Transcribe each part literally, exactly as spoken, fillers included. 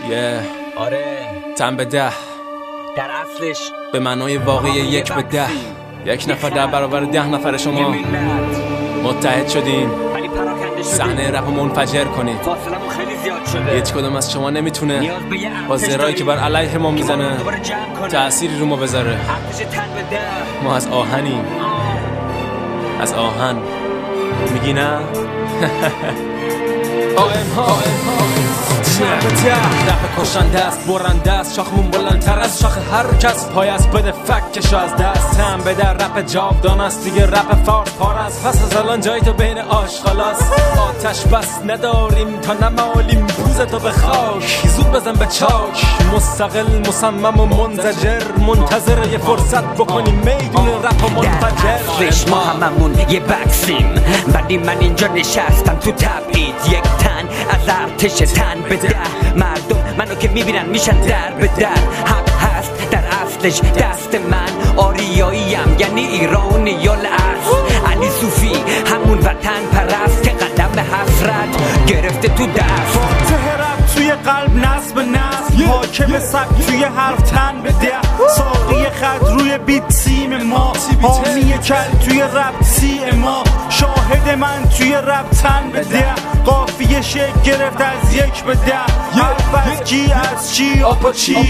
یه آره تن به ده در اصلش به معنای واقعی یک به ده. یک نفر در برابر ده نفر شما متحد شدیم صحنه رپ منفجر کنید. فاصلمون خیلی زیاد شده. هیچ کدوم از شما نمیتونه با زرایی که بر علیه ما میزنه تأثیری رو ما بذاره. ما از آهنیم، از آهن. میگی نه؟ آهم ها رپ کشنده است، برنده است، شاخمون بلندتر از شاخ هر کس. پای از بده فکش از دست هم به در رپ جاودان است دیگه. رپ فارس پار است، پس از الان جای تو بین آشغالاست. آتش بس نداریم تا نمالیم پوزتو به خاک. زود بزن به چاک، مستقل مصمم و منزجر، منتظر یه فرصت بکنیم میدون رپ و منفجر. ما هممون یه بکسیم، ولی من اینجا نشستم تو تبعید یک تن از ارتش تن به ده. مردم منو که میبینن میشن در به در. حق هست در اصلش دست من، آریاییم یعنی ایرانی یال اصل. علی صوفی همون وطن پرست که قدم حسرت گرفته تو دست. فاتح رب توی قلب نصب به نصب، حاکم سب توی حرف تن به ده. ساقی خط روی بیت سیم ما، حامی کل توی رب سی ما. شاهد من توی رب تن به ده. قافیه شکل گرفت از یک به ده. حرف از کی از چی آپا چی تن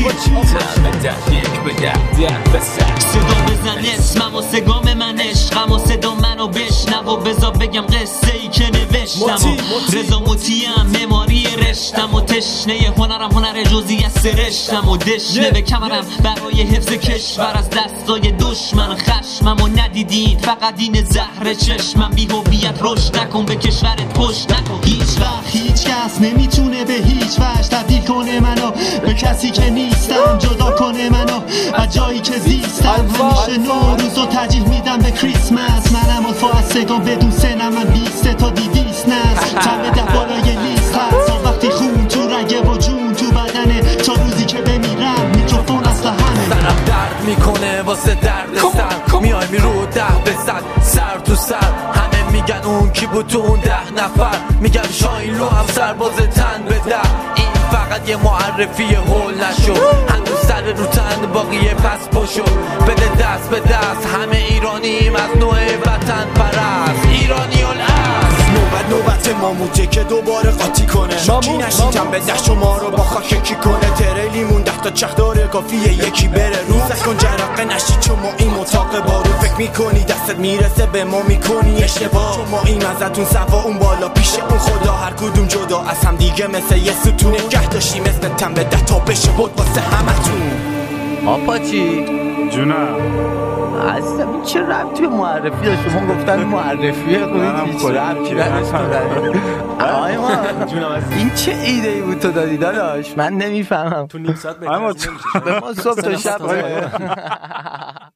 به ده یک به ده ده بسر. صدا بزن اسمم و سگام من عشقم و صدا منو بشنو و بزا بگم قصه ای که نوشتم. رضا مطیعم معماری رشتم و تشنه هنرم هنر جزئی از سرشتم و دشنه به کمرم برای حفظ کشور از دستای دشمن. خشمم و ندیدین فقط این زهر چشمم. بی هویت رشد نکن به کشورت پشت نکن. هیچ وقت هیچ کس نمیتونه به هیچ وجه تبدیل کنه منو به کسی که نیستم، جدا کنه منو از جایی که زیستم. همیشه نوروز رو ترجیح میدم به کریسمس. منم الفا از سگام بدون سنم، من بیسته تا دیویس نست. چند به ده بالای لیست هست وقتی خون تو رگه و جون تو بدنه. تا روزی که بمیرم میکروفون اصلا همه سرم درد میکنه واسه درد سر. میای میرو ده به صد سر تو سر. همه میگن اون کی بود تو اون ده نفر. میگم شاین رو هم سرباز تن به ده. این فقط یه معرفی هول نشو. هنوز سر رو تن باقیه پس پشو. بده دست به دست همه ایرانیم از نوع وطن پرست. ایرانی الاصل. نوبت نوبت ماموته که دوباره قاطی کنه. کی نشی جنب ده شما رو با خاک کی کنه. تریلیمون ده تا چخ داره کافیه یکی بره رو. سکن جرقه نشی چون ما این مطاق بارو. فکر میکنی دستت میرسه به ما میکنی اشتباه. چون ما این ازتون سوا اون بالا پیش اون خدا. هر کدوم جدا از هم دیگه مثل یه ستون. نگه داشتی مثل تن به ده تا بشه بود واسه همتون. آپا چی؟ جونم عزیزم این چه ربطی به معرفی داشت؟ شما گفتن معرفیه منم خودم که آی ما این چه ایده ای بود تو دادی داداش؟ من نمیفهمم. تو نیم ساعت بهتر به ما صبح تا شب